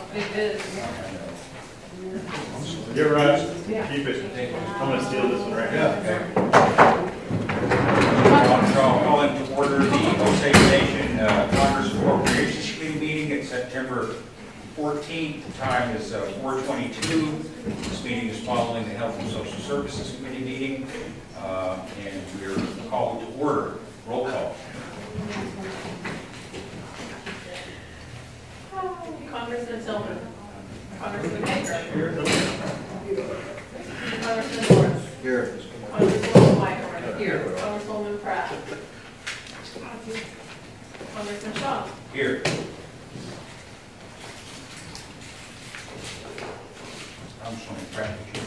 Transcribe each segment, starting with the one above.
It is. You're right. Yeah. Keep it. I'm gonna steal this one right now. I'll call into order the Osage Nation Congress Appropriations Committee meeting at September 14th. The time is 4:22. This meeting is following the Health and Social Services Committee meeting, and we're called to order. Roll call. Congressman Tillman. Congressman Baker. Congressman Norris. Here. Congresswoman Whitehorn. Here. Congresswoman Pratt. Congressman Shaw. Here. I'm showing practice.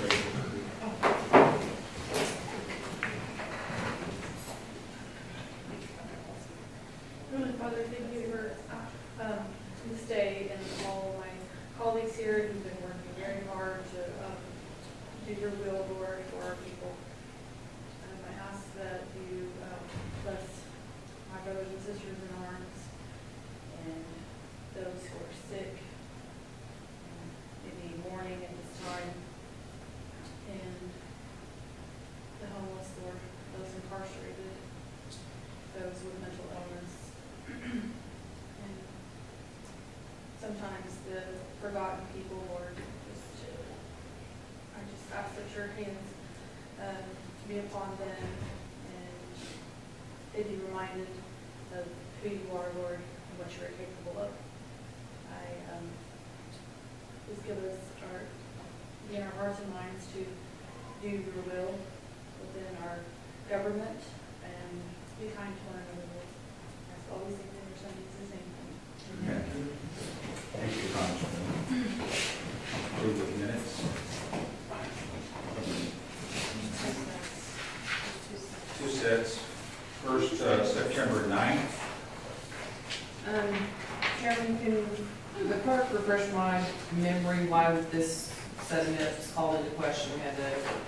Heavenly Father, thank you for this day and all of my colleagues here who've been working very hard to do your will, Lord, for our people. I ask that you bless my brothers and sisters in arms and those who are sick, maybe mourning at this time, and the homeless, Lord, those incarcerated, those with mental illness. And sometimes the forgotten people, Lord, I just ask that your hands be upon them and they be reminded of who you are, Lord, and what you are capable of. Just give us be in our hearts and minds to do your will within our government and be kind to one another, Lord. That's all we say in your Son, Jesus' name. Amen. Thank you, Congressman. Approve the minutes. Two sets. First, September 9th. Chairman, can the clerk refresh my memory why this set of minutes was called into question? We had to.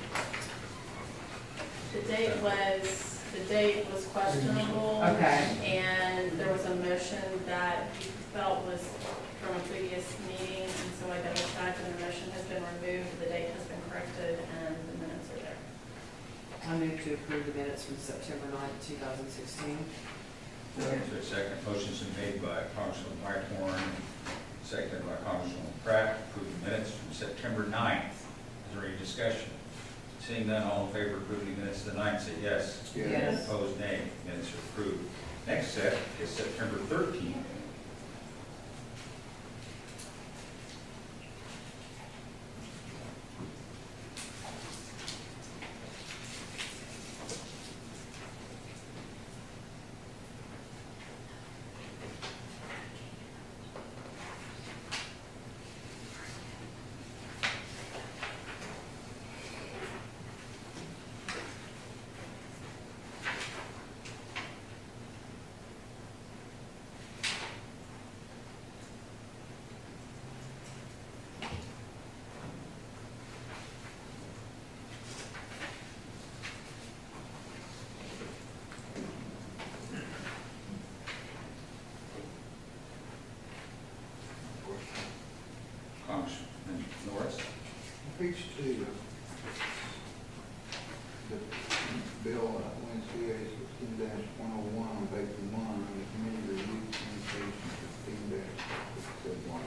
The date was questionable. Okay. And there was a motion that he felt was from a previous meeting, and so I double checked, and the motion has been removed, the date has been corrected, and the minutes are there. I move to approve the minutes from September 9th, 2016. Is there a second? Motion's been made by Congressman Whitehorn, seconded by Congressman Pratt. Approve the minutes from September 9th. Is there any discussion? Seeing none, all in favor of approving the minutes of the 9th, say yes. Yes. Opposed, nay. Minutes are approved. Next set is September 13th. Congressman Norris. Page 2, the bill, NCA 16-101 on page 1, on the committee review communication 15-61.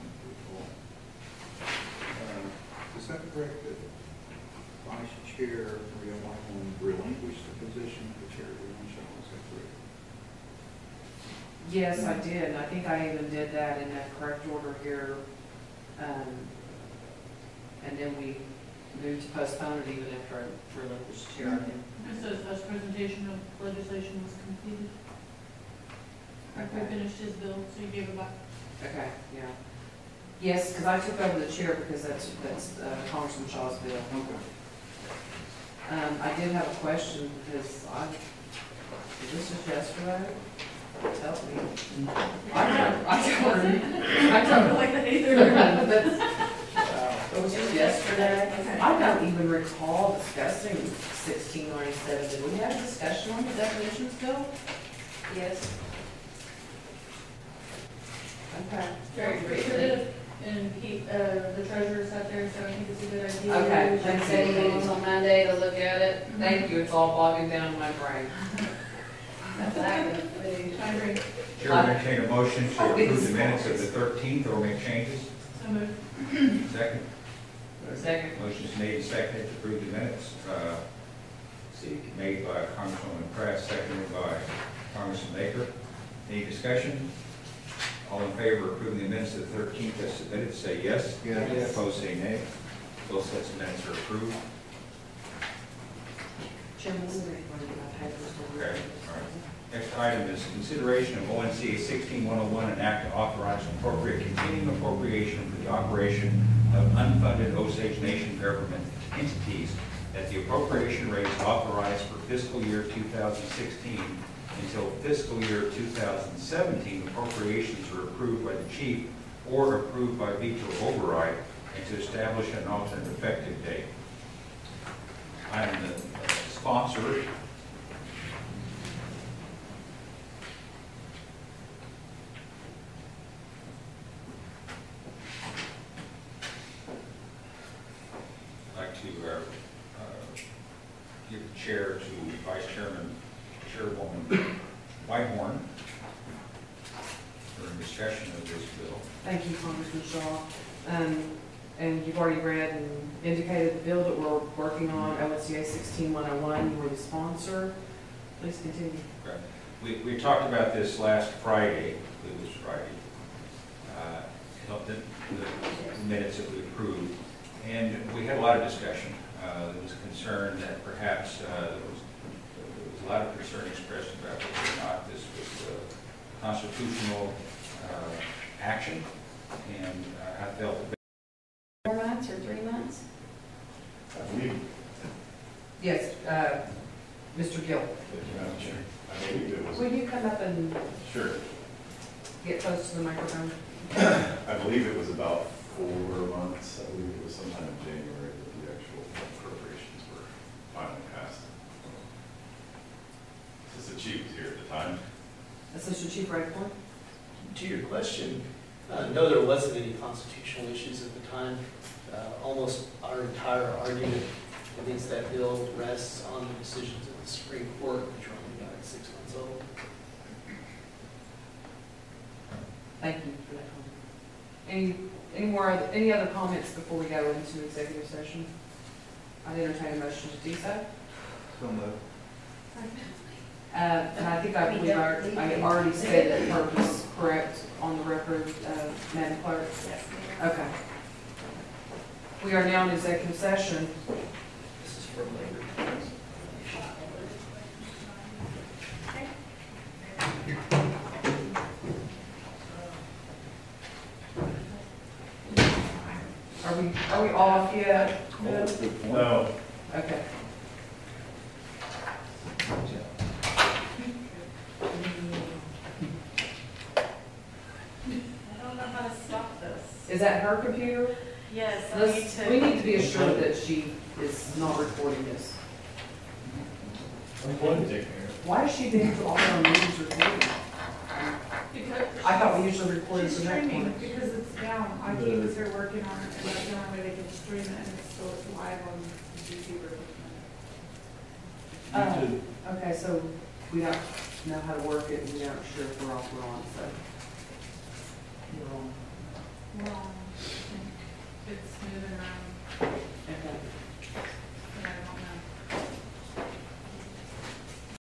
Is that correct that Vice Chair Maria Whitehorn relinquished the position of the chair of the Shaw? Is that correct? Yes, I did. And I think I even did that in that correct order here. And then we moved to postpone it even after I relinquished chair. I think. It says as presentation of legislation was completed. We finished his bill, so you gave it back. Okay, yeah. Yes, because I took over the chair because that's Congressman Shaw's bill. Okay. I did have a question because this was yesterday. Help me. I don't like that either. It was just yesterday. I don't even recall discussing 1697. Did we have a discussion on the definitions bill? Yes. Okay. Very brief. and he, the treasurer sat there, so I think it's a good idea. Okay, We should thank set you. meetings on Monday to look at it. Thank you, it's all bogging down my brain. Exactly. I agree. Chair will entertain a motion to approve the minutes of the 13th or make changes. So moved. Second. Second. Motion's made and seconded to approve the minutes. Made by Congresswoman Pratt, seconded by Congressman Baker. Any discussion? All in favor of approving the minutes of the 13th as submitted, say yes. Yes. Opposed, say nay. Both sets of minutes are approved. Chairman, we'll wait for my papers. Okay, all right. Next item is consideration of ONCA 16101, an act to authorize and appropriate continuing appropriation for the operation of unfunded Osage Nation government entities at the appropriation rates authorized for fiscal year 2016 until fiscal year 2017 appropriations are approved by the chief or approved by veto override, and to establish an alternate effective date. I am the sponsor. I'd like to give the chair to Vice Chairman, Chairwoman Whitehorn for a discussion of this bill. Thank you, Congressman Shaw. And you've already read and indicated the bill that we're working on, ONCA 16101. You were the sponsor. Please continue. Okay. We talked about this last Friday, it was Friday, the minutes that we approved, and we had a lot of discussion. There was concern that perhaps there was a lot of concern expressed about whether or not this was constitutional action, and I felt 4 months or 3 months? I believe, Yes, Mr. Gill. Madam Chair, I believe it was, Will you come up and sure, get close to the microphone? I believe it was about 4 months, I believe it was sometime in January that the actual appropriations were finally passed. Since the chief was here at the time. Assistant Chief Redcorn? To your question, no, there wasn't any constitutional issues at the time. Almost our entire argument against that bill rests on the decisions of the Supreme Court, which are only about 6 months old. Thank you for that comment. Any other comments before we go into executive session? I'd entertain a motion to do so. And I think I believe I already said the purpose correct on the record, Madam Clerk. Yes. Okay. We are now in executive session. This is for later. Are we off yet? No. Okay. I don't know how to stop this. Is that her computer? Yes, We need to be assured that she is not recording this. I'm going to take care Why is she being all our meetings recorded? Because I thought we usually recorded She's the next streaming one. because it's down. IT is here working on it, and that's the only way they can stream it, and it's still live on YouTube or something. Okay, so we don't know how to work it, and we aren't sure if we're off or on, so. We're on.